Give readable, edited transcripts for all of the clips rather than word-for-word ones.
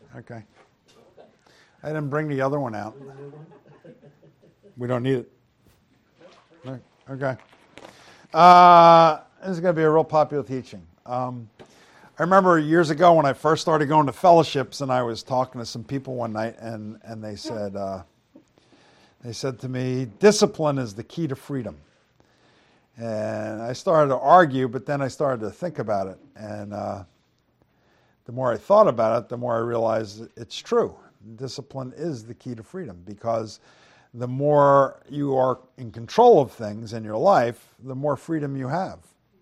Okay. I didn't bring the other one out. We don't need it. Okay. This is going to be a real popular teaching. I remember years ago when I first started going to fellowships, and I was talking to some people one night, and they said to me, discipline is the key to freedom. And I started to argue, but then I started to think about it. And the more I thought about it, the more I realized it's true. Discipline is the key to freedom, because the more you are in control of things in your life, the more freedom you have.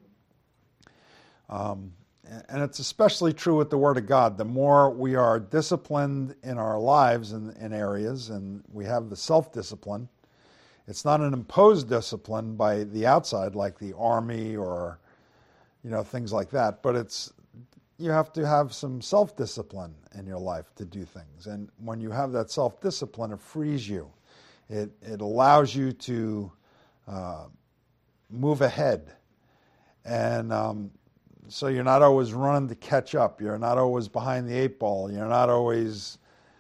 And it's especially true with the Word of God. The more we are disciplined in our lives in areas, and we have the self-discipline, it's not an imposed discipline by the outside like the army or things like that, but you have to have some self-discipline in your life to do things. And when you have that self-discipline, it frees you. It allows you to move ahead. And so you're not always running to catch up. You're not always behind the eight ball. You're not always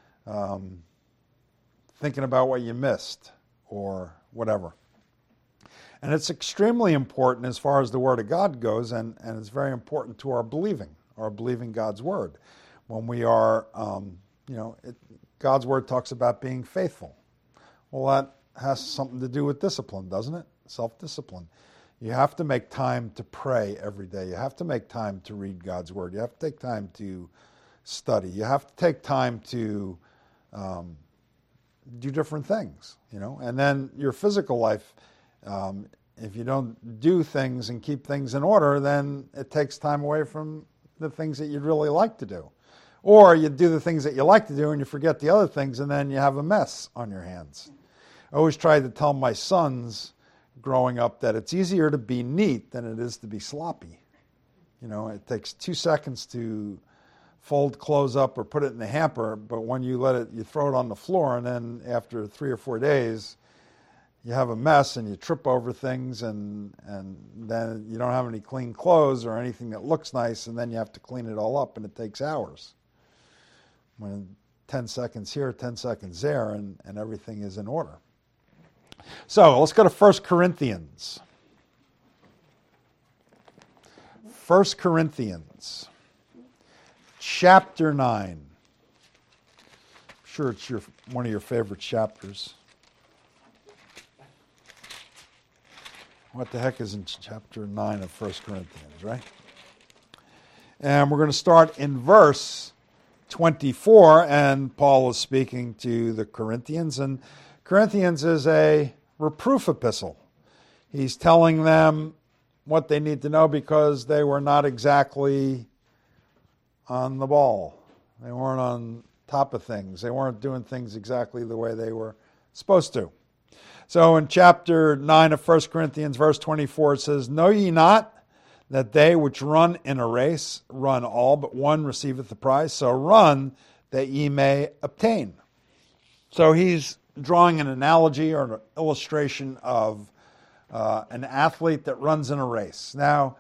thinking about what you missed or whatever. And it's extremely important as far as the Word of God goes, and it's very important to our believing God's Word. When we are, God's Word talks about being faithful. Well, that has something to do with discipline, doesn't it? Self-discipline. You have to make time to pray every day. You have to make time to read God's Word. You have to take time to study. You have to take time to do different things, And then your physical life, if you don't do things and keep things in order, then it takes time away from the things that you'd really like to do. Or you do the things that you like to do and you forget the other things, and then you have a mess on your hands. I always tried to tell my sons growing up that it's easier to be neat than it is to be sloppy. It takes 2 seconds to fold clothes up or put it in the hamper, but when you throw it on the floor, and then after 3 or 4 days, you have a mess and you trip over things, and then you don't have any clean clothes or anything that looks nice, and then you have to clean it all up, and it takes hours. When 10 seconds here, 10 seconds there, and everything is in order. So let's go to 1 Corinthians. 1 Corinthians, chapter 9. I'm sure it's one of your favorite chapters. What the heck is in chapter 9 of 1 Corinthians, right? And we're going to start in verse 24, and Paul is speaking to the Corinthians, and Corinthians is a reproof epistle. He's telling them what they need to know because they were not exactly on the ball. They weren't on top of things. They weren't doing things exactly the way they were supposed to. So in chapter 9 of 1 Corinthians, verse 24, it says, Know ye not that they which run in a race run all, but one receiveth the prize? So run that ye may obtain. So he's drawing an analogy or an illustration of an athlete that runs in a race. Now,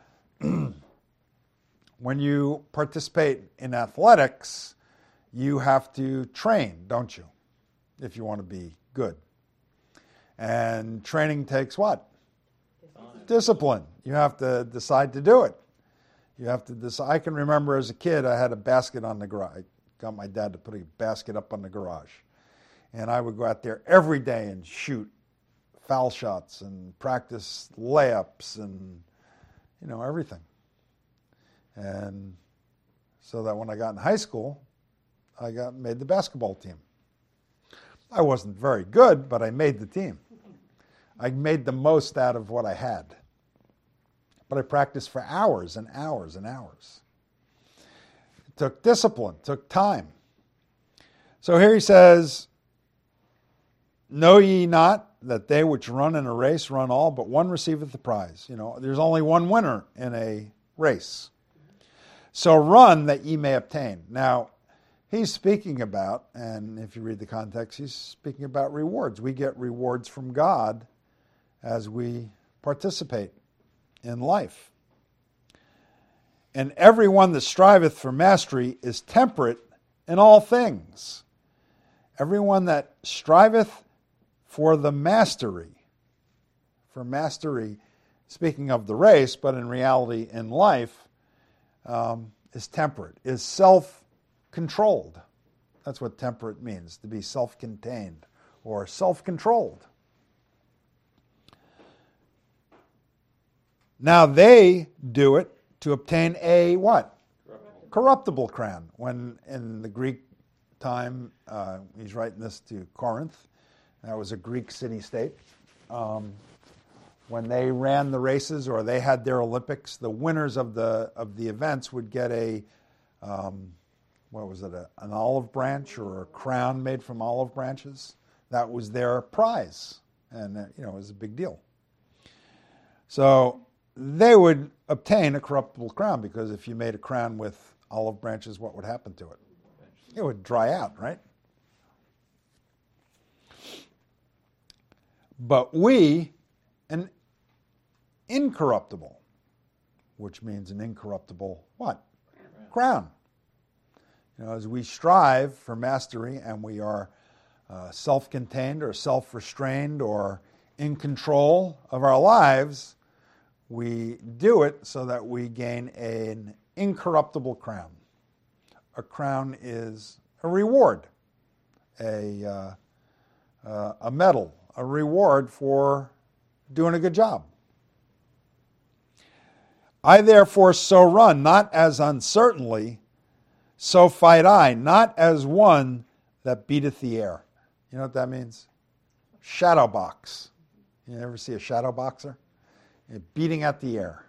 when you participate in athletics, you have to train, don't you, if you want to be good. And training takes what? Discipline. You have to decide to do it. You have to decide. I can remember as a kid, I had a basket on the garage. I got my dad to put a basket up on the garage. And I would go out there every day and shoot foul shots and practice layups and, everything. And so that when I got in high school, I made the basketball team. I wasn't very good, but I made the team. I made the most out of what I had. But I practiced for hours and hours and hours. It took discipline, took time. So here he says, Know ye not that they which run in a race run all, but one receiveth the prize? There's only one winner in a race. So run that ye may obtain. Now, he's speaking about, and if you read the context, he's speaking about rewards. We get rewards from God as we participate in life. And everyone that striveth for mastery is temperate in all things. Everyone that striveth for the mastery, speaking of the race, but in reality in life, is temperate, is self-controlled. That's what temperate means, to be self-contained or self-controlled. Now they do it to obtain a what? Corruptible crown. When in the Greek time, he's writing this to Corinth. That was a Greek city-state. When they ran the races or they had their Olympics, the winners of the events would get an olive branch or a crown made from olive branches. That was their prize, and it was a big deal. So they would obtain a corruptible crown, because if you made a crown with olive branches, what would happen to it? It would dry out, right? But we, an incorruptible, which means an incorruptible what? Crown. As we strive for mastery and we are self-contained or self-restrained or in control of our lives, we do it so that we gain an incorruptible crown. A crown is a reward, a medal, a reward for doing a good job. I therefore so run, not as uncertainly, so fight I, not as one that beateth the air. You know what that means? Shadow box. You ever see a shadow boxer? Beating at the air.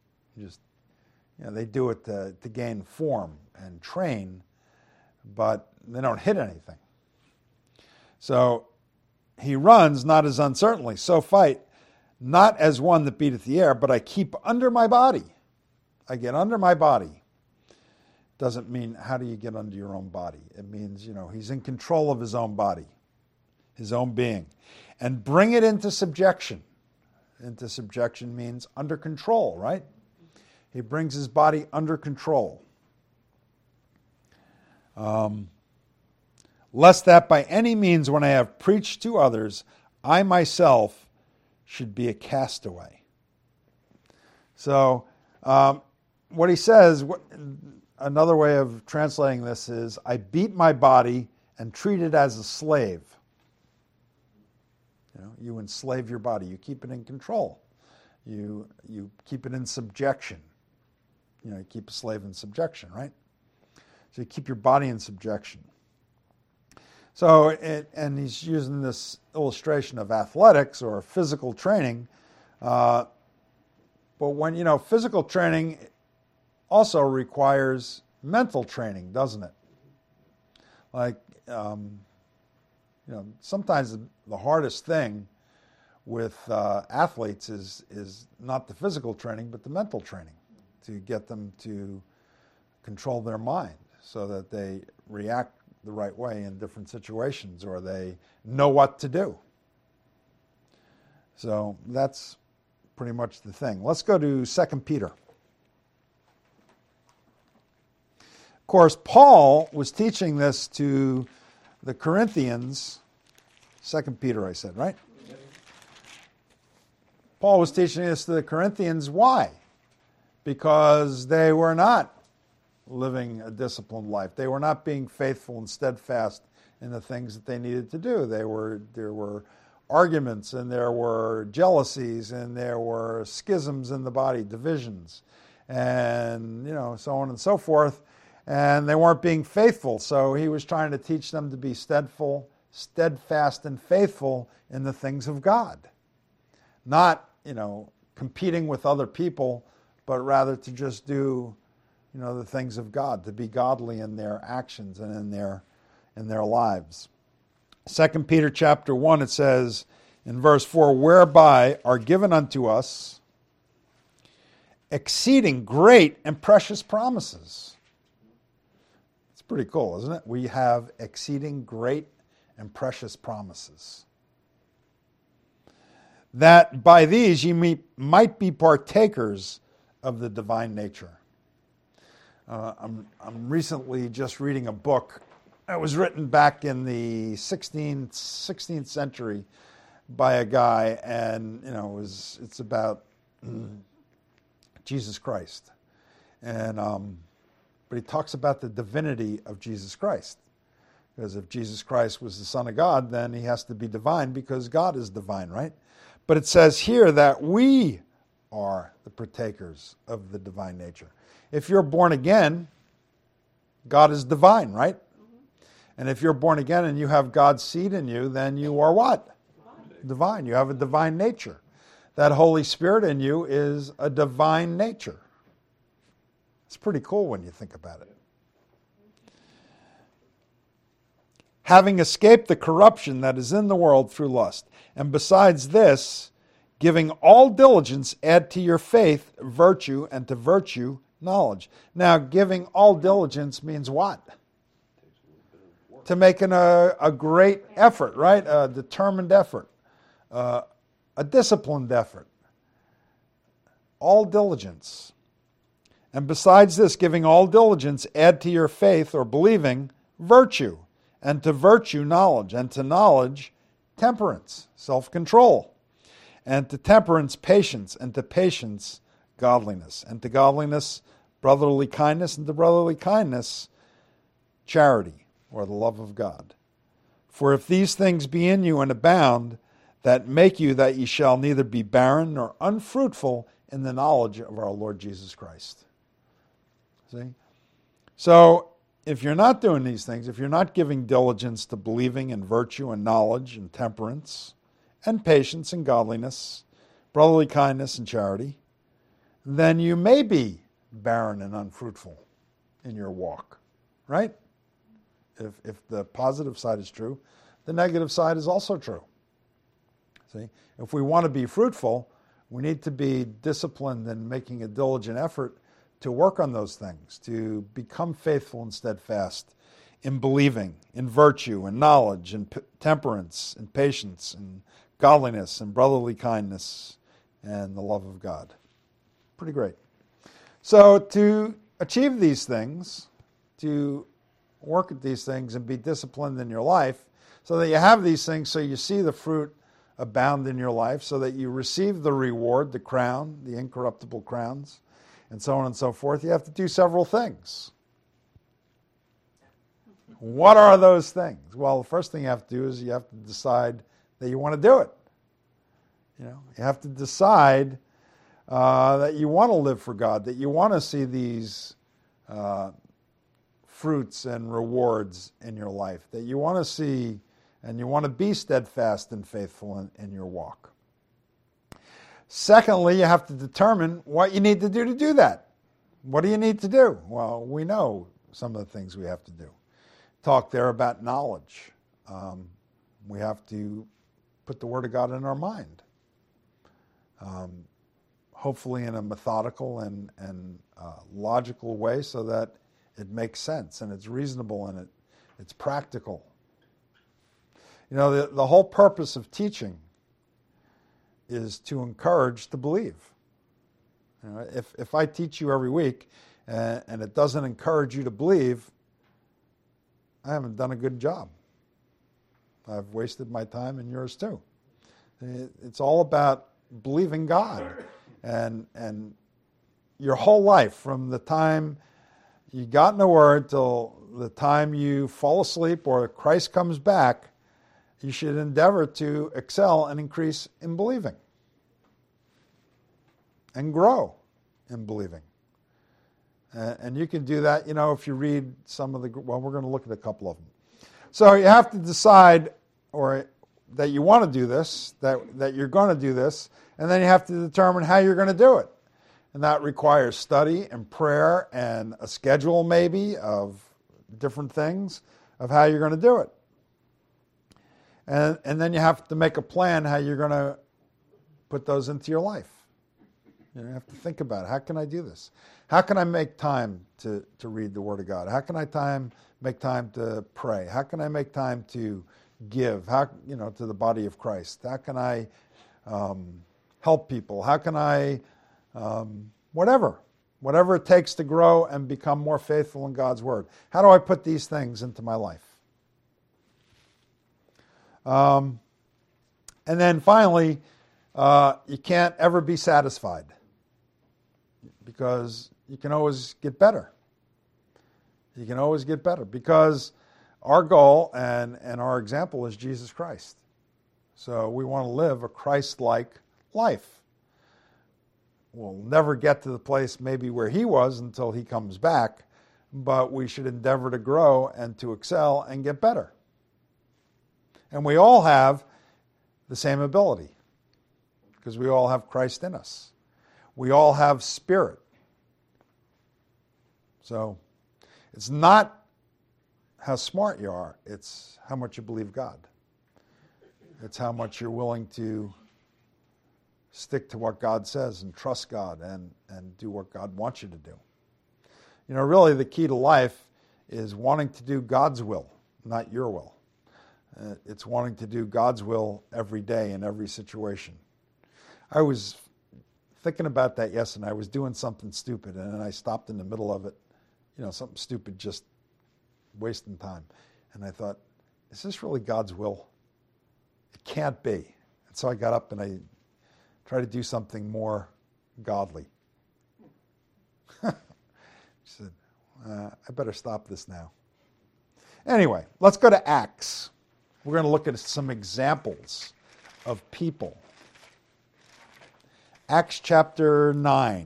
They do it to gain form and train, but they don't hit anything. So he runs not as uncertainly, so fight, not as one that beateth the air, but I keep under my body. I get under my body. Doesn't mean how do you get under your own body. It means, he's in control of his own body, his own being. And bring it into subjection. Into subjection means under control, right? He brings his body under control. Lest that by any means when I have preached to others, I myself should be a castaway. So what he says, another way of translating this is, I beat my body and treat it as a slave. You enslave your body. You keep it in control. You keep it in subjection. You keep a slave in subjection, right? So you keep your body in subjection. So, and he's using this illustration of athletics or physical training. But when, physical training also requires mental training, doesn't it? Like, sometimes the hardest thing with athletes is not the physical training, but the mental training, to get them to control their mind so that they react the right way in different situations, or they know what to do. So that's pretty much the thing. Let's go to 2 Peter. Of course, Paul was teaching this to the Corinthians. 2 Peter, I said, right? Paul was teaching this to the Corinthians. Why? Because they were not living a disciplined life. They were not being faithful and steadfast in the things that they needed to do. There were arguments, and there were jealousies, and there were schisms in the body, divisions, and so on and so forth. And they weren't being faithful. So he was trying to teach them to be steadfast and faithful in the things of God. Not, competing with other people, but rather to just do, the things of God, to be godly in their actions and in their lives. 2 Peter chapter 1, it says in verse 4, whereby are given unto us exceeding great and precious promises. It's pretty cool, isn't it? We have exceeding great and precious promises. That by these ye might be partakers of the divine nature. I'm recently just reading a book It was written back in the 16th century by a guy, and it's about Jesus Christ, and but he talks about the divinity of Jesus Christ, because if Jesus Christ was the Son of God, then he has to be divine because God is divine, right? But it says here that we are the partakers of the divine nature. If you're born again, God is divine, right? And if you're born again and you have God's seed in you, then you are what? Divine. You have a divine nature. That Holy Spirit in you is a divine nature. It's pretty cool when you think about it. Having escaped the corruption that is in the world through lust, and besides this, giving all diligence, add to your faith virtue, and to virtue knowledge. Now, giving all diligence means what? To making a great effort, right? A determined effort, a disciplined effort. All diligence. And besides this, giving all diligence, add to your faith or believing virtue, and to virtue knowledge, and to knowledge temperance, self-control, and to temperance patience, and to patience godliness, and to godliness brotherly kindness, and to brotherly kindness charity, or the love of God. For if these things be in you and abound, that make you that ye shall neither be barren nor unfruitful in the knowledge of our Lord Jesus Christ. See? So, if you're not doing these things, if you're not giving diligence to believing and virtue and knowledge and temperance and patience and godliness, brotherly kindness and charity, then you may be barren and unfruitful in your walk, right? If the positive side is true, the negative side is also true. See, if we want to be fruitful, we need to be disciplined in making a diligent effort to work on those things, to become faithful and steadfast in believing, in virtue, and knowledge, and temperance, and patience, and godliness, and brotherly kindness, and the love of God. Pretty great. So to achieve these things, to work at these things and be disciplined in your life, so that you have these things, so you see the fruit abound in your life, so that you receive the reward, the crown, the incorruptible crowns, and so on and so forth, you have to do several things. What are those things? Well, the first thing you have to do is you have to decide that you want to do it. You have to decide that you want to live for God, that you want to see these fruits and rewards in your life, that you want to see and you want to be steadfast and faithful in your walk. Secondly, you have to determine what you need to do that. What do you need to do? Well, we know some of the things we have to do. Talk there about knowledge. We have to put the Word of God in our mind. Hopefully in a methodical and logical way so that it makes sense and it's reasonable and it's practical. The whole purpose of teaching is to encourage to believe. If I teach you every week and it doesn't encourage you to believe, I haven't done a good job. I've wasted my time and yours too. It's all about believing God. And your whole life, from the time you got in the Word till the time you fall asleep or Christ comes back, you should endeavor to excel and increase in believing and grow in believing. And you can do that, if you read some of we're going to look at a couple of them. So you have to decide that you want to do this, that you're going to do this, and then you have to determine how you're going to do it. And that requires study and prayer and a schedule maybe of different things of how you're going to do it. And then you have to make a plan how you're going to put those into your life. You have to think about it. How can I do this? How can I make time to read the Word of God? How can I make time to pray? How can I make time to give? To the body of Christ? How can I help people? How can I, whatever it takes to grow and become more faithful in God's Word? How do I put these things into my life? And then finally, you can't ever be satisfied because you can always get better. You can always get better because our goal and our example is Jesus Christ. So we want to live a Christ-like life. We'll never get to the place maybe where he was until he comes back, but we should endeavor to grow and to excel and get better. And we all have the same ability because we all have Christ in us. We all have spirit. So it's not how smart you are, it's how much you believe God. It's how much you're willing to stick to what God says and trust God and do what God wants you to do. You know, really the key to life is wanting to do God's will, not your will. It's wanting to do God's will every day in every situation. I was thinking about that yesterday. I was doing something stupid and then I stopped in the middle of it. You know, something stupid, just wasting time. And I thought, is this really God's will? It can't be. And so I got up and I tried to do something more godly. She said, I better stop this now. Anyway, let's go to Acts. We're going to look at some examples of people. Acts chapter 9.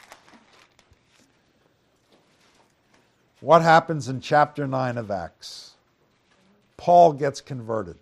What happens in chapter 9 of Acts? Paul gets converted.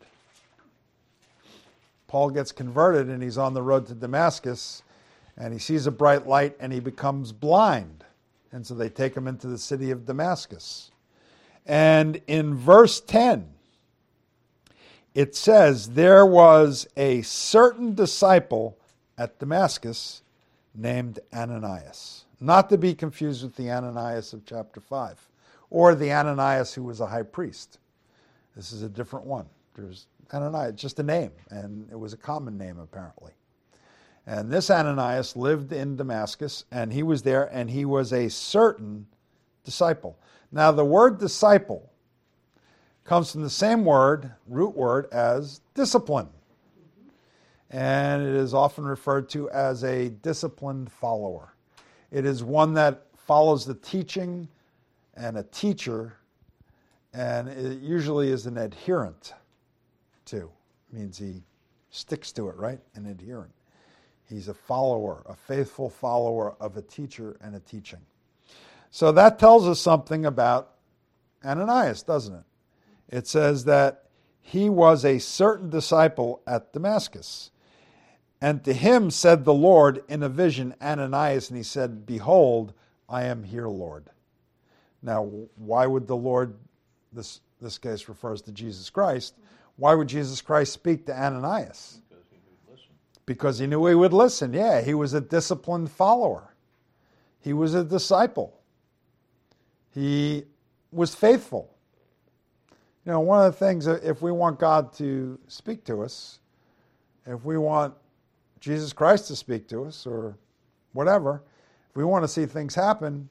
Paul gets converted and he's on the road to Damascus and he sees a bright light and he becomes blind. And so they take him into the city of Damascus. And in verse 10, it says, there was a certain disciple at Damascus named Ananias. Not to be confused with the Ananias of chapter 5, or the Ananias who was a high priest. This is a different one. There's Ananias, just a name, and it was a common name apparently. And this Ananias lived in Damascus, and he was there, and he was a certain disciple. Now the word disciple comes from the same word, root word, as discipline. And it is often referred to as a disciplined follower. It is one that follows the teaching and a teacher, and it usually is an adherent to. It means he sticks to it, right? An adherent. He's a follower, a faithful follower of a teacher and a teaching. So that tells us something about Ananias, doesn't it? It says that he was a certain disciple at Damascus. And to him said the Lord in a vision, Ananias, and he said, behold, I am here, Lord. Now, why would the Lord, this case refers to Jesus Christ, why would Jesus Christ speak to Ananias? Because he knew he would listen. Yeah, he was a disciplined follower. He was a disciple. He was faithful. You know, one of the things, if we want God to speak to us, if we want Jesus Christ to speak to us, or whatever, if we want to see things happen,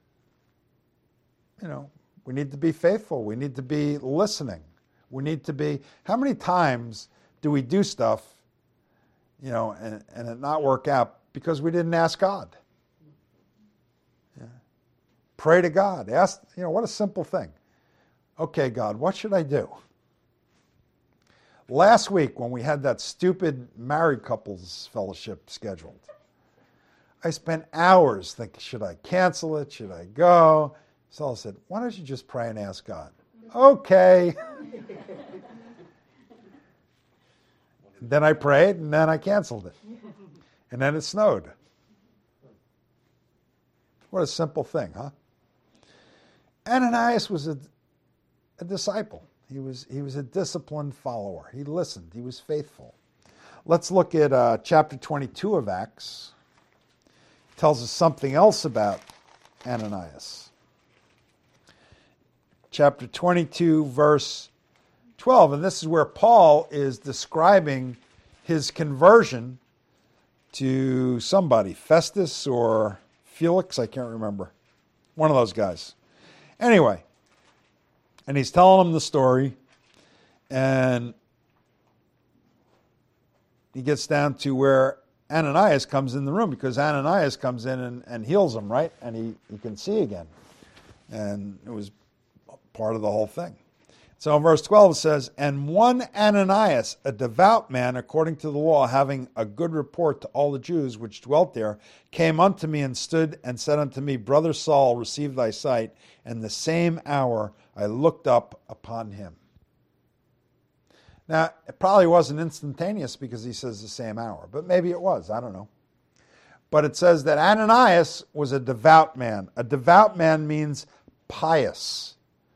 you know, we need to be faithful. We need to be listening. We need to be, how many times do we do stuff, you know, and it not work out because we didn't ask God? Yeah. Pray to God. Ask, you know, what a simple thing. Okay, God, what should I do? Last week when we had that stupid married couples fellowship scheduled, I spent hours thinking, should I cancel it? Should I go? Saul said, why don't you just pray and ask God? Okay. Then I prayed, and then I canceled it. And then it snowed. What a simple thing, huh? Ananias was a disciple. He was a disciplined follower. He listened. He was faithful. Let's look at chapter 22 of Acts. It tells us something else about Ananias. Chapter 22, verse 12. And this is where Paul is describing his conversion to somebody, Festus or Felix, I can't remember. One of those guys. Anyway, and he's telling them the story, and he gets down to where Ananias comes in the room, because Ananias comes in and heals him, right? And he can see again. And it was part of the whole thing. So in verse 12 it says, "And one Ananias, a devout man according to the law, having a good report to all the Jews which dwelt there, came unto me and stood and said unto me, Brother Saul, receive thy sight. And the same hour I looked up upon him." Now, it probably wasn't instantaneous because he says the same hour, but maybe it was. I don't know. But it says that Ananias was a devout man. A devout man means pious.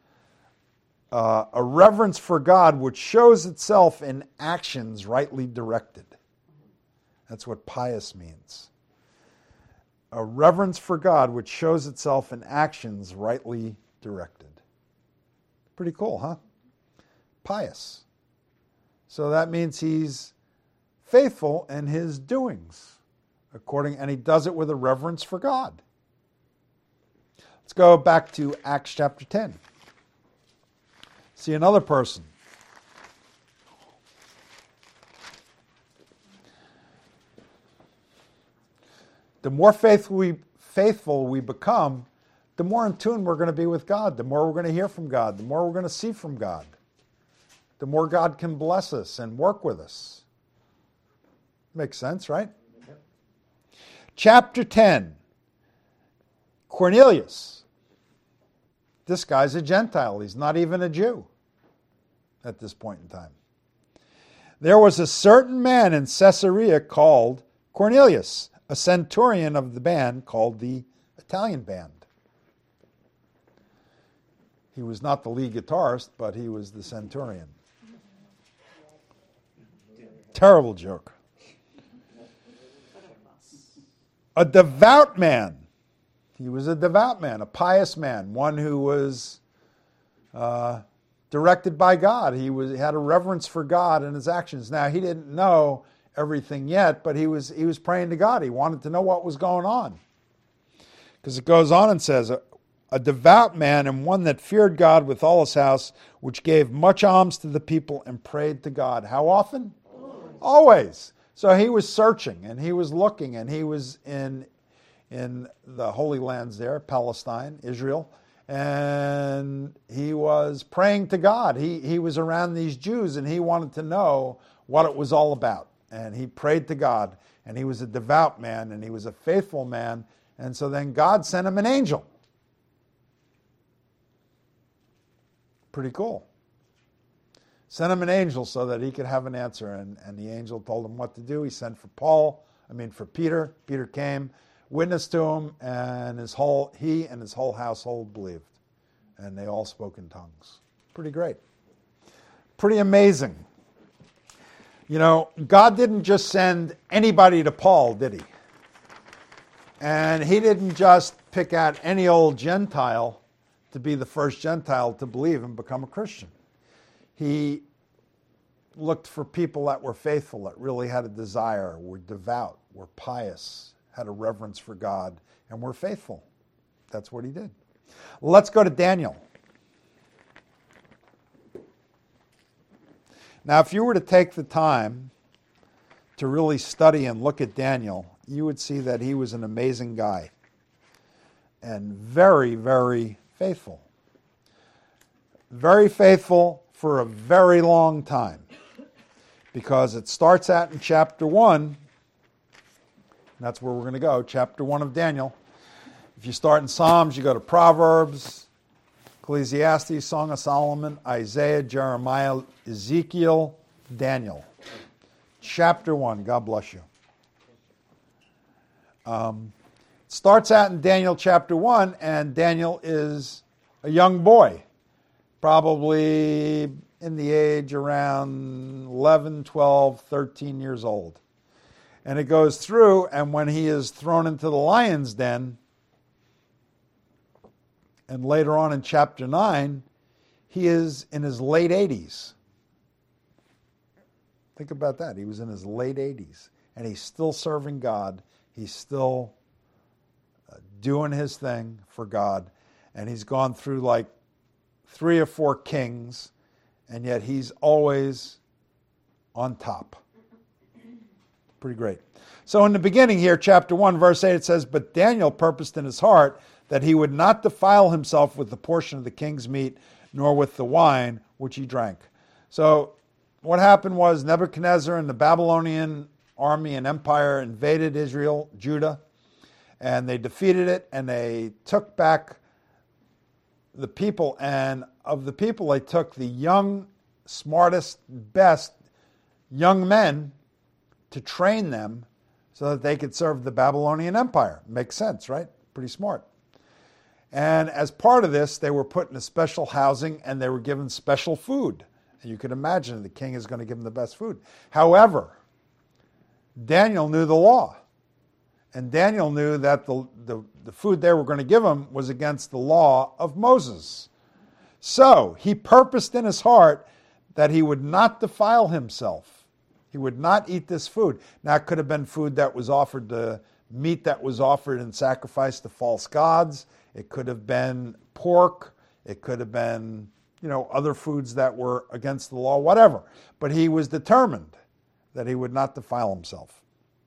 A reverence for God which shows itself in actions rightly directed. That's what pious means. A reverence for God which shows itself in actions rightly directed. Pretty cool, huh? Pious. So that means he's faithful in his doings, and he does it with a reverence for God. Let's go back to Acts chapter 10. See another person. The more faithful we become, the more in tune we're going to be with God, the more we're going to hear from God, the more we're going to see from God, the more God can bless us and work with us. Makes sense, right? Yep. Chapter 10. Cornelius. This guy's a Gentile. He's not even a Jew at this point in time. There was a certain man in Caesarea called Cornelius, a centurion of the band called the Italian Band. He was not the lead guitarist, but he was the centurion. Terrible joke. A devout man. He was a devout man, a pious man, one who was directed by God. He had a reverence for God in his actions. Now, he didn't know everything yet, but he was praying to God. He wanted to know what was going on. Because it goes on and says, a devout man and one that feared God with all his house, which gave much alms to the people and prayed to God. How often? Always. So he was searching and he was looking, and he was in the Holy Lands there, Palestine, Israel, and he was praying to God. He was around these Jews and he wanted to know what it was all about. And he prayed to God, and he was a devout man and he was a faithful man, and so then God sent him an angel. Pretty cool. Sent him an angel so that he could have an answer, and the angel told him what to do. He sent for Peter. Peter came, witnessed to him, and he and his whole household believed. And they all spoke in tongues. Pretty great. Pretty amazing. You know, God didn't just send anybody to Paul, did he? And he didn't just pick out any old Gentile to be the first Gentile to believe and become a Christian. He looked for people that were faithful, that really had a desire, were devout, were pious, had a reverence for God, and were faithful. That's what he did. Let's go to Daniel. Now, if you were to take the time to really study and look at Daniel, you would see that he was an amazing guy and very, very faithful. Very faithful for a very long time, because it starts out in chapter 1. And that's where we're going to go, chapter 1 of Daniel. If you start in Psalms, you go to Proverbs, Ecclesiastes, Song of Solomon, Isaiah, Jeremiah, Ezekiel, Daniel. Chapter 1. God bless you. It starts out in Daniel chapter 1, and Daniel is a young boy, probably in the age around 11, 12, 13 years old. And it goes through, and when he is thrown into the lion's den, and later on in chapter 9, he is in his late 80s. Think about that. He was in his late 80s, and he's still serving God. He's still doing his thing for God, and he's gone through like 3 or 4 kings, and yet he's always on top. Pretty great. So in the beginning here, chapter 1, verse 8, it says, "But Daniel purposed in his heart that he would not defile himself with the portion of the king's meat, nor with the wine which he drank." So what happened was Nebuchadnezzar and the Babylonian army and empire invaded Israel, Judah, and they defeated it, and they took back the people. And of the people, they took the young, smartest, best young men to train them so that they could serve the Babylonian Empire. Makes sense, right? Pretty smart. And as part of this, they were put in a special housing and they were given special food. And you can imagine the king is going to give them the best food. However, Daniel knew the law. And Daniel knew that the food they were going to give him was against the law of Moses. So he purposed in his heart that he would not defile himself. He would not eat this food. Now, it could have been food that was offered to meat that was offered in sacrifice to false gods. It could have been pork. It could have been, other foods that were against the law, whatever. But he was determined that he would not defile himself.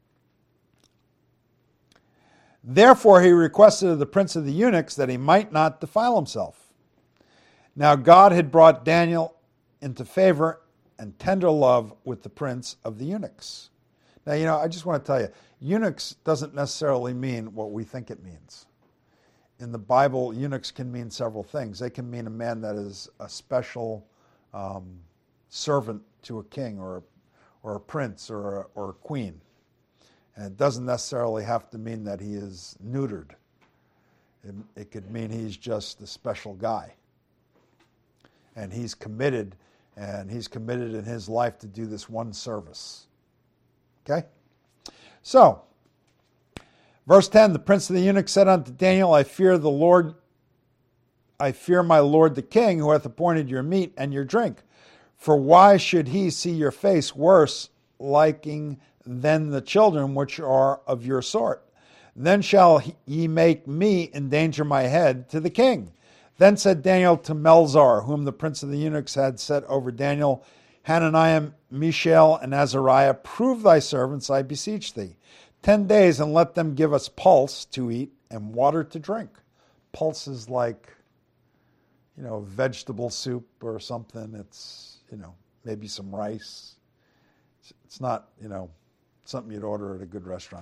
Therefore, he requested of the prince of the eunuchs that he might not defile himself. Now, God had brought Daniel into favor and tender love with the prince of the eunuchs. Now, I just want to tell you, eunuchs doesn't necessarily mean what we think it means. In the Bible, eunuchs can mean several things. They can mean a man that is a special servant to a king or a prince or a queen. And it doesn't necessarily have to mean that he is neutered. It could mean he's just a special guy. And he's committed in his life to do this one service. Okay? So, verse 10, the prince of the eunuchs said unto Daniel, I fear my lord the king, who hath appointed your meat and your drink. For why should he see your face worse liking than the children which are of your sort? Then shall ye make me endanger my head to the king. Then said Daniel to Melzar, whom the prince of the eunuchs had set over Daniel, Hananiah, Mishael, and Azariah, prove thy servants, I beseech thee, 10 days, and let them give us pulse to eat and water to drink. Pulse is like, vegetable soup or something. It's, maybe some rice. It's not, something you'd order at a good restaurant.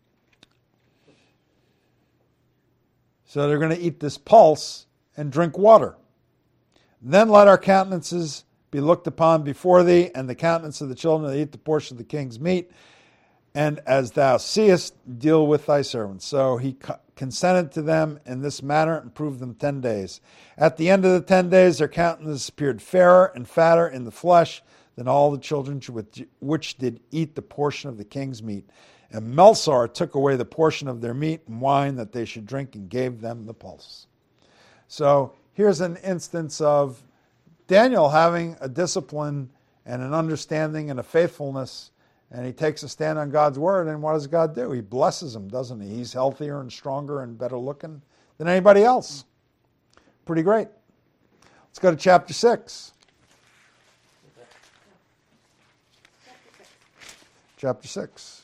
So they're going to eat this pulse and drink water. Then let our countenances be looked upon before thee, and the countenance of the children that eat the portion of the king's meat, and as thou seest, deal with thy servants. So he consented to them in this manner and proved them 10 days. At the end of the 10 days, their countenance appeared fairer and fatter in the flesh than all the children which did eat the portion of the king's meat. And Melzar took away the portion of their meat and wine that they should drink and gave them the pulse. So here's an instance of Daniel having a discipline and an understanding and a faithfulness, and he takes a stand on God's word, and what does God do? He blesses him, doesn't he? He's healthier and stronger and better looking than anybody else. Pretty great. Let's go to chapter 6. Chapter 6.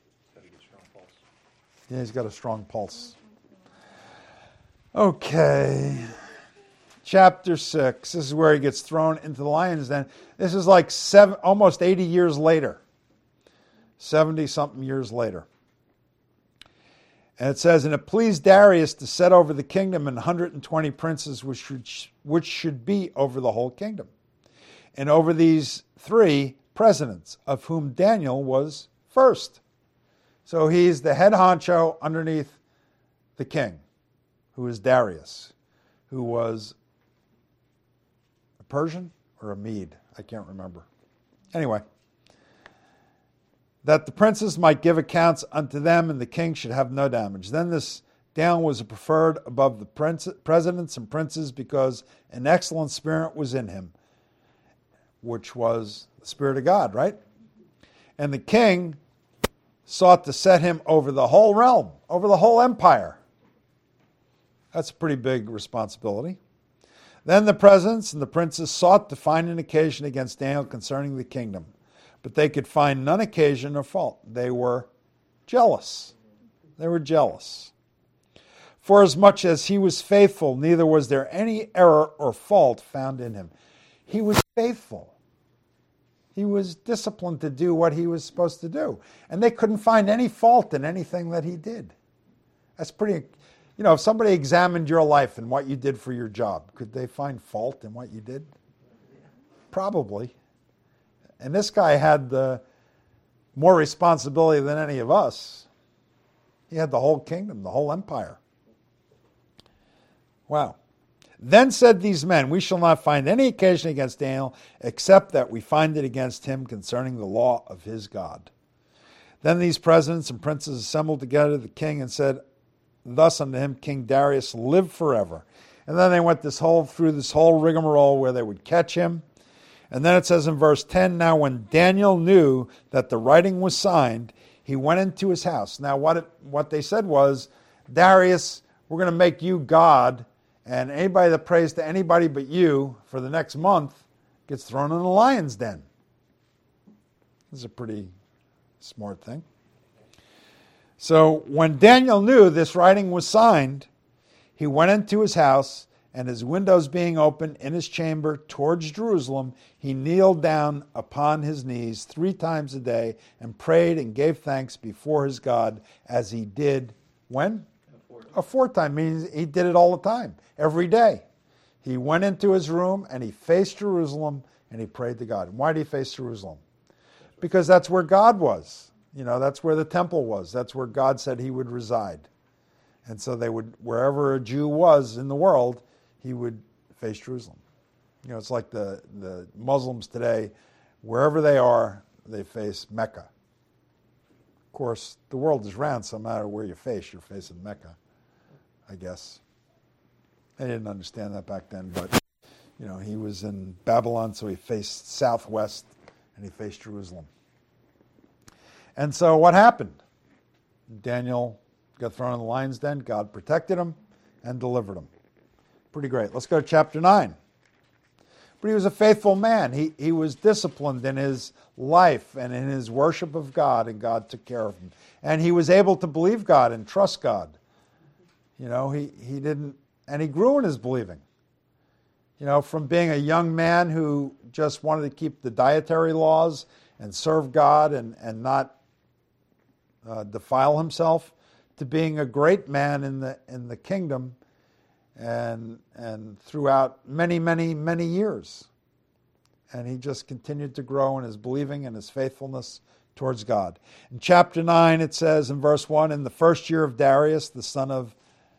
Yeah, he's got a strong pulse. Okay. Chapter 6. This is where he gets thrown into the lion's den. This is like almost 80 years later. 70-something years later. And it says, and it pleased Darius to set over the kingdom 120 princes which should be over the whole kingdom. And over these 3 presidents, of whom Daniel was first. So he's the head honcho underneath the king, who is Darius, who was a Persian or a Mede. I can't remember. Anyway, that the princes might give accounts unto them, and the king should have no damage. Then this Daniel was preferred above the presidents and princes, because an excellent spirit was in him, which was the Spirit of God, right? And the king sought to set him over the whole realm, over the whole empire. That's a pretty big responsibility. Then the presidents and the princes sought to find an occasion against Daniel concerning the kingdom. but they could find none occasion or fault. They were jealous. They were jealous. For as much as he was faithful, neither was there any error or fault found in him. He was faithful. He was disciplined to do what he was supposed to do. And they couldn't find any fault in anything that he did. That's pretty, if somebody examined your life and what you did for your job, could they find fault in what you did? Probably. And this guy had more responsibility than any of us. He had the whole kingdom, the whole empire. Wow. Then said these men, we shall not find any occasion against Daniel, except that we find it against him concerning the law of his God. Then these presidents and princes assembled together the king and said, thus unto him, King Darius, live forever. And then they went through this whole rigmarole where they would catch him. And then it says in verse 10, now when Daniel knew that the writing was signed, he went into his house. Now what they said was, Darius, we're going to make you God, and anybody that prays to anybody but you for the next month gets thrown in the lion's den. This is a pretty smart thing. So when Daniel knew this writing was signed, he went into his house, and his windows being open in his chamber towards Jerusalem, he kneeled down upon his knees 3 times a day and prayed and gave thanks before his God as he did when? Aforetime, means he did it all the time, every day. He went into his room and he faced Jerusalem and he prayed to God. And why did he face Jerusalem? Because that's where God was. That's where the temple was. That's where God said he would reside. And so they would, wherever a Jew was in the world, he would face Jerusalem. It's like the Muslims today, wherever they are, they face Mecca. Of course, the world is round, so no matter where you face, you're facing Mecca, I guess. They didn't understand that back then, but he was in Babylon, so he faced southwest and he faced Jerusalem. And so what happened? Daniel got thrown in the lion's den. God protected him and delivered him. Pretty great. Let's go to chapter 9. But he was a faithful man. He was disciplined in his life and in his worship of God, and God took care of him. And he was able to believe God and trust God. He didn't, and he grew in his believing. From being a young man who just wanted to keep the dietary laws and serve God and not defile himself, to being a great man in the kingdom and throughout many, many, many years. And he just continued to grow in his believing and his faithfulness towards God. In chapter 9, it says in verse 1, in the first year of Darius, the son of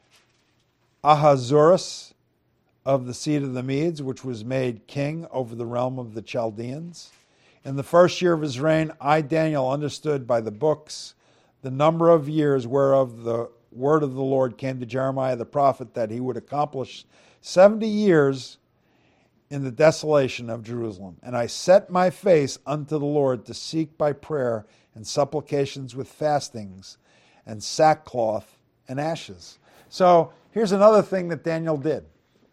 Ahasuerus, of the seed of the Medes, which was made king over the realm of the Chaldeans. In the first year of his reign, I, Daniel, understood by the books the number of years whereof the word of the Lord came to Jeremiah the prophet, that he would accomplish 70 years in the desolation of Jerusalem. And I set my face unto the Lord to seek by prayer and supplications with fastings and sackcloth and ashes. So here's another thing that Daniel did.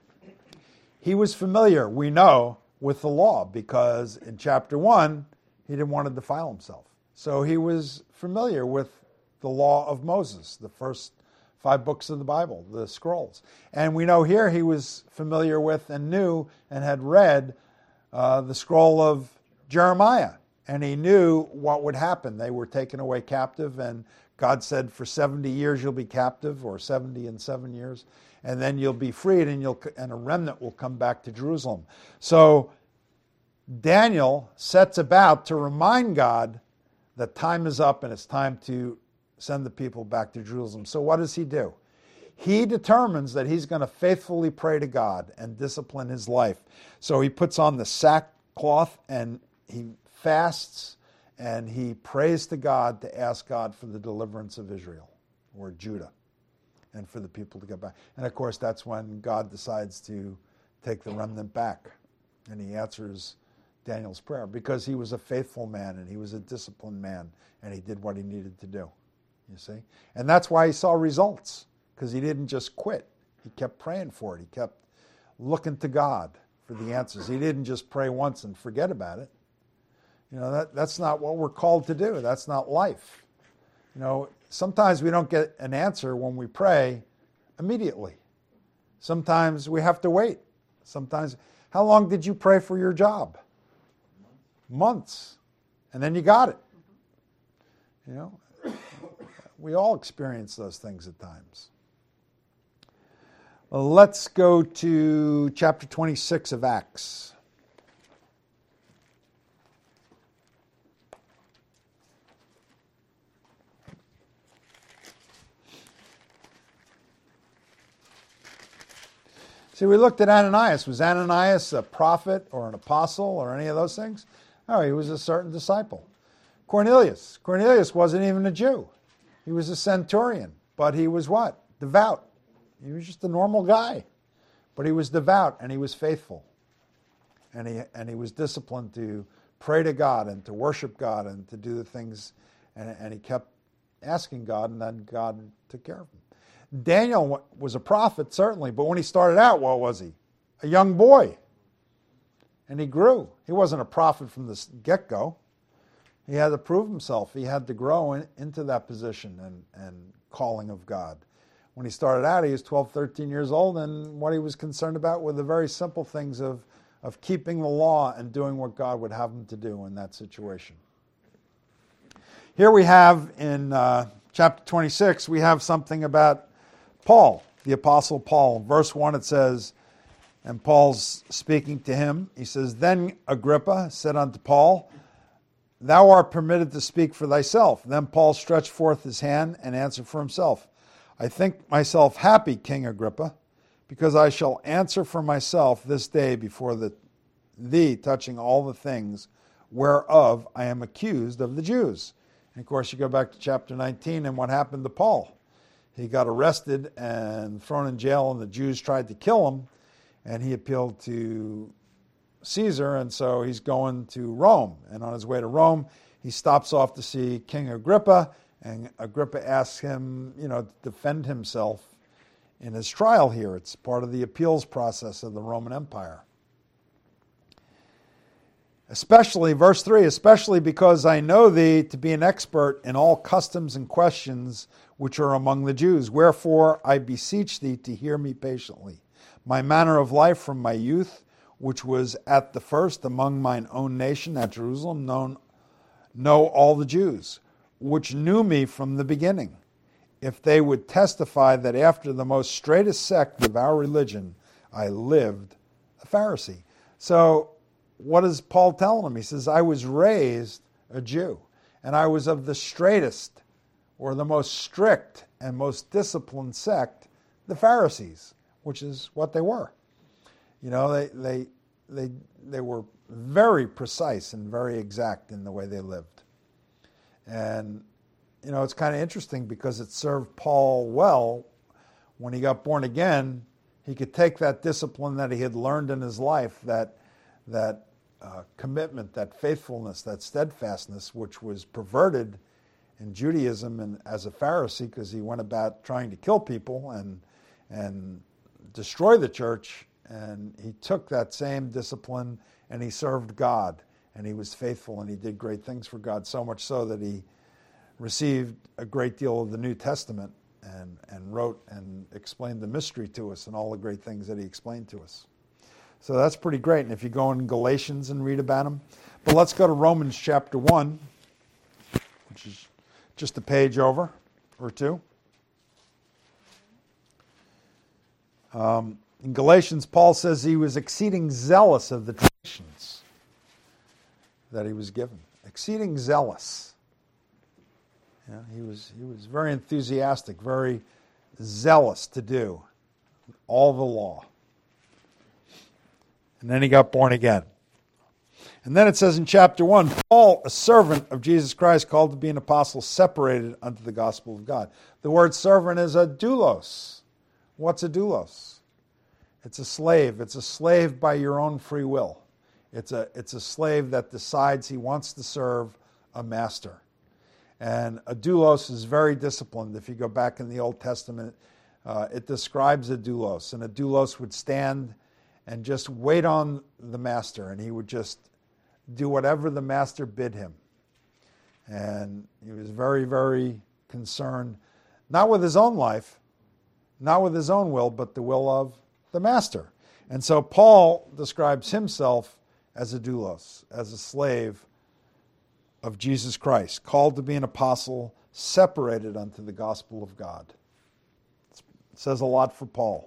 He was familiar, we know, with the law, because in chapter 1, he didn't want to defile himself. So he was familiar with the law of Moses, the first 5 books of the Bible, the scrolls. And we know here he was familiar with and knew and had read the scroll of Jeremiah. And he knew what would happen. They were taken away captive, and God said, for 70 years you'll be captive, or 70 and 7 years, and then you'll be freed, and a remnant will come back to Jerusalem. So Daniel sets about to remind God that time is up and it's time to send the people back to Jerusalem. So what does he do? He determines that he's going to faithfully pray to God and discipline his life. So he puts on the sackcloth and he fasts and he prays to God to ask God for the deliverance of Israel or Judah and for the people to get back. And of course, that's when God decides to take the remnant back. And he answers Daniel's prayer because he was a faithful man and he was a disciplined man and he did what he needed to do. You see? And that's why he saw results, because he didn't just quit. He kept praying for it. He kept looking to God for the answers. He didn't just pray once and forget about it. That's not what we're called to do. That's not life. Sometimes we don't get an answer when we pray immediately. Sometimes we have to wait. Sometimes, how long did you pray for your job? Months. And then you got it. We all experience those things at times. Well, let's go to chapter 26 of Acts. See, we looked at Ananias. Was Ananias a prophet or an apostle or any of those things? No, he was a certain disciple. Cornelius wasn't even a Jew. He was a centurion, but he was what? Devout. He was just a normal guy, but he was devout and he was faithful. And he was disciplined to pray to God and to worship God and to do the things, and he kept asking God, and then God took care of him. Daniel was a prophet, certainly, but when he started out, what was he? A young boy. And he grew. He wasn't a prophet from the get-go. He had to prove himself. He had to grow into that position and calling of God. When he started out, he was 12, 13 years old, and what he was concerned about were the very simple things of keeping the law and doing what God would have him to do in that situation. Here we have in chapter 26, we have something about Paul, the Apostle Paul. Verse 1, it says, and Paul's speaking to him. He says, Then Agrippa said unto Paul, Thou art permitted to speak for thyself. Then Paul stretched forth his hand and answered for himself. I think myself happy, King Agrippa, because I shall answer for myself this day before thee touching all the things whereof I am accused of the Jews. And of course, you go back to chapter 19 and what happened to Paul. He got arrested and thrown in jail, and the Jews tried to kill him, and he appealed to Caesar, and so he's going to Rome. And on his way to Rome, he stops off to see King Agrippa, and Agrippa asks him, to defend himself in his trial here. It's part of the appeals process of the Roman Empire. Especially, verse 3, especially because I know thee to be an expert in all customs and questions which are among the Jews. Wherefore I beseech thee to hear me patiently. My manner of life from my youth, which was at the first among mine own nation at Jerusalem, know all the Jews, which knew me from the beginning, if they would testify that after the most straightest sect of our religion, I lived a Pharisee. So, what is Paul telling him? He says, I was raised a Jew, and I was of the straightest, or the most strict and most disciplined sect, the Pharisees, which is what they were. They were very precise and very exact in the way they lived. And, it's kind of interesting because it served Paul well when he got born again. He could take that discipline that he had learned in his life, that commitment, that faithfulness, that steadfastness, which was perverted in Judaism and as a Pharisee because he went about trying to kill people and destroy the church. And he took that same discipline and he served God, and he was faithful, and he did great things for God, so much so that he received a great deal of the New Testament and wrote and explained the mystery to us and all the great things that he explained to us. So that's pretty great. And if you go in Galatians and read about him. But let's go to Romans chapter 1, which is just a page over or two. In Galatians, Paul says he was exceeding zealous of the traditions that he was given. Exceeding zealous. He was very enthusiastic, very zealous to do all the law. And then he got born again. And then it says in chapter 1, Paul, a servant of Jesus Christ, called to be an apostle, separated unto the gospel of God. The word servant is a doulos. What's a doulos? It's a slave. It's a slave by your own free will. It's a slave that decides he wants to serve a master. And a doulos is very disciplined. If you go back in the Old Testament, it describes a doulos. And a doulos would stand and just wait on the master, and he would just do whatever the master bid him. And he was very, very concerned, not with his own life, not with his own will, but the will of the master. And so Paul describes himself as a doulos, as a slave of Jesus Christ, called to be an apostle, separated unto the gospel of God. It says a lot for Paul.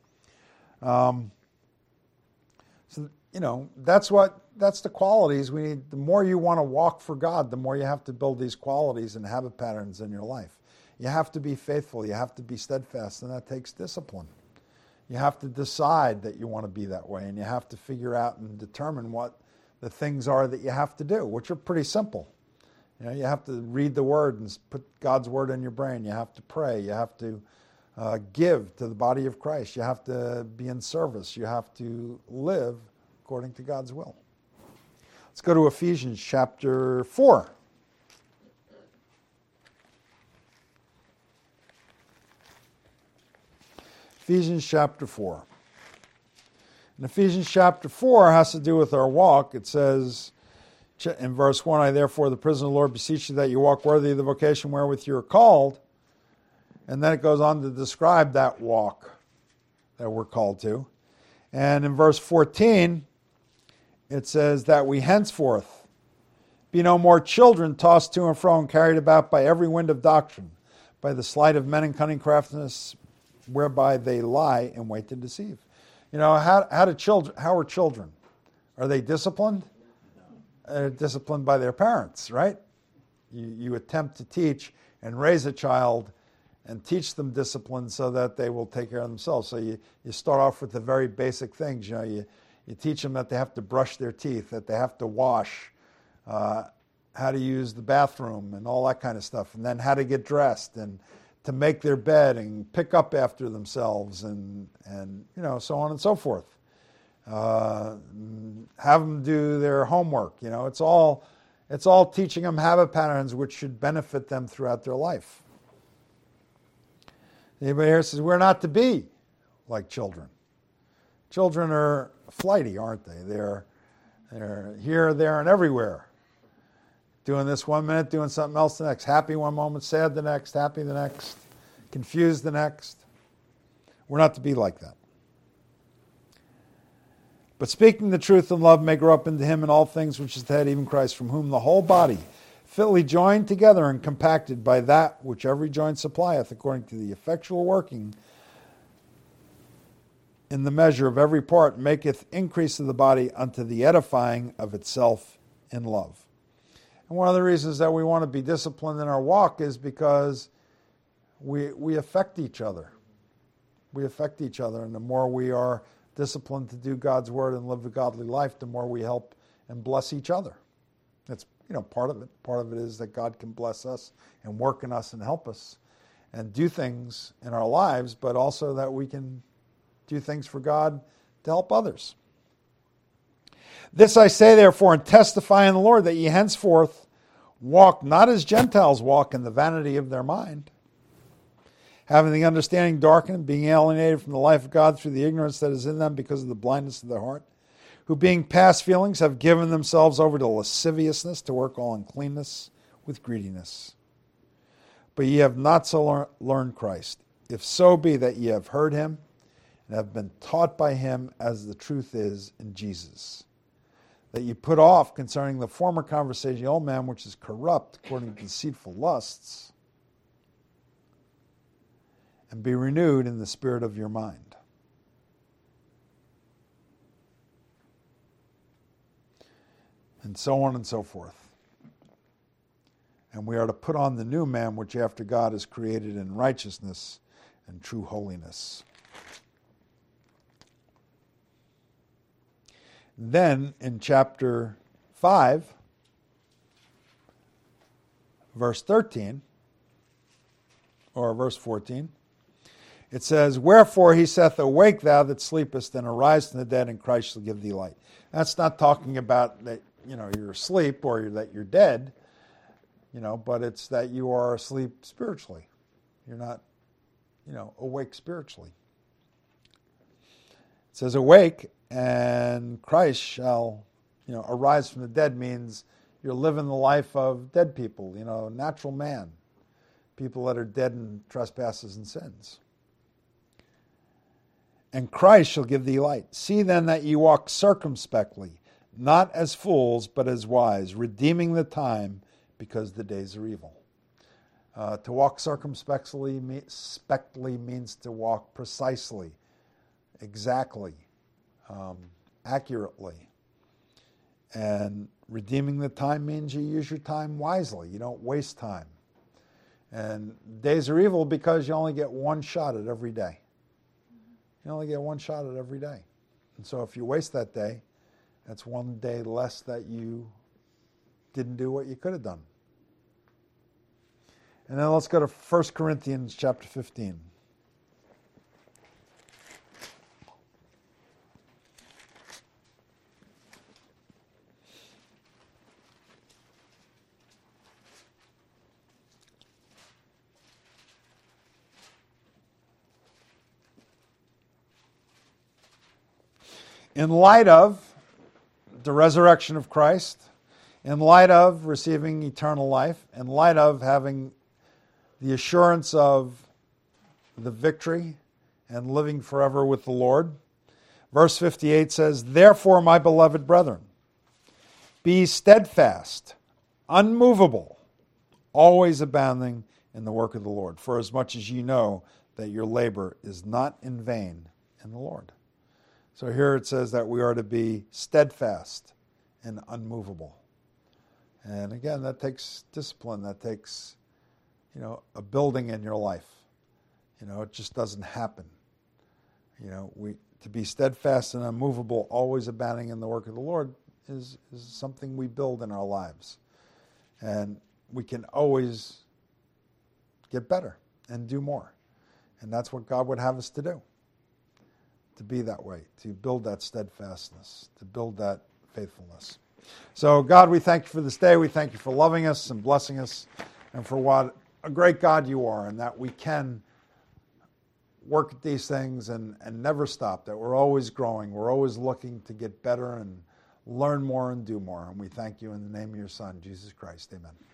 That's the qualities we need. The more you want to walk for God, the more you have to build these qualities and habit patterns in your life. You have to be faithful. You have to be steadfast, and that takes discipline. You have to decide that you want to be that way, and you have to figure out and determine what the things are that you have to do, which are pretty simple. You have to read the Word and put God's Word in your brain. You have to pray. You have to give to the body of Christ. You have to be in service. You have to live according to God's will. Let's go to Ephesians chapter 4. Ephesians chapter 4. And Ephesians chapter 4 has to do with our walk. It says in verse 1, I therefore, the prisoner of the Lord, beseech you that you walk worthy of the vocation wherewith you are called. And then it goes on to describe that walk that we're called to. And in verse 14, it says that we henceforth be no more children tossed to and fro and carried about by every wind of doctrine, by the sleight of men and cunning craftiness, whereby they lie and wait to deceive. How are children? Are they disciplined? They're disciplined by their parents, right? You attempt to teach and raise a child and teach them discipline so that they will take care of themselves. So you start off with the very basic things. You teach them that they have to brush their teeth, that they have to wash, how to use the bathroom and all that kind of stuff, and then how to get dressed and to make their bed and pick up after themselves and so on and so forth. Have them do their homework. It's all teaching them habit patterns which should benefit them throughout their life. Anybody here says we're not to be like children. Children are flighty, aren't they? They're here, there, and everywhere. Doing this one minute, doing something else the next. Happy one moment, sad the next, happy the next, confused the next. We're not to be like that. But speaking the truth in love may grow up into him in all things which is the head, even Christ, from whom the whole body, fitly joined together and compacted by that which every joint supplieth, according to the effectual working in the measure of every part, maketh increase of the body unto the edifying of itself in love. And one of the reasons that we want to be disciplined in our walk is because we affect each other. We affect each other, and the more we are disciplined to do God's word and live a godly life, the more we help and bless each other. That's part of it. Part of it is that God can bless us and work in us and help us and do things in our lives, but also that we can do things for God to help others. This I say, therefore, and testify in the Lord, that ye henceforth walk not as Gentiles walk in the vanity of their mind, having the understanding darkened, being alienated from the life of God through the ignorance that is in them because of the blindness of their heart, who being past feelings have given themselves over to lasciviousness, to work all uncleanness with greediness. But ye have not so learned Christ, if so be that ye have heard him and have been taught by him as the truth is in Jesus, that ye put off concerning the former conversation the old man, which is corrupt according to deceitful lusts, and be renewed in the spirit of your mind. And so on and so forth. And we are to put on the new man, which after God is created in righteousness and true holiness. Then in chapter 5, verse 13, or verse 14, it says, wherefore he saith, awake thou that sleepest, and arise from the dead, and Christ shall give thee light. That's not talking about that you're asleep or that you're dead, but it's that you are asleep spiritually. You're not, awake spiritually. It says, awake, and Christ shall arise from the dead means you're living the life of dead people, natural man, people that are dead in trespasses and sins. And Christ shall give thee light. See then that ye walk circumspectly, not as fools, but as wise, redeeming the time, because the days are evil. To walk circumspectly means to walk precisely, exactly, accurately. And redeeming the time means you use your time wisely. You don't waste time. And days are evil because you only get one shot at every day. You only get one shot at every day. And so if you waste that day, that's one day less that you didn't do what you could have done. And then let's go to 1 Corinthians chapter 15. In light of the resurrection of Christ, in light of receiving eternal life, in light of having the assurance of the victory and living forever with the Lord, verse 58 says, Therefore, my beloved brethren, be steadfast, unmovable, always abounding in the work of the Lord, for as much as ye know that your labor is not in vain in the Lord. So here it says that we are to be steadfast and unmovable. And again, that takes discipline. That takes, a building in your life. It just doesn't happen. To be steadfast and unmovable, always abounding in the work of the Lord is something we build in our lives. And we can always get better and do more. And that's what God would have us to do. To be that way, to build that steadfastness, to build that faithfulness. So, God, we thank you for this day. We thank you for loving us and blessing us, and for what a great God you are, and that we can work at these things and never stop, that we're always growing. We're always looking to get better and learn more and do more. And we thank you in the name of your Son, Jesus Christ. Amen.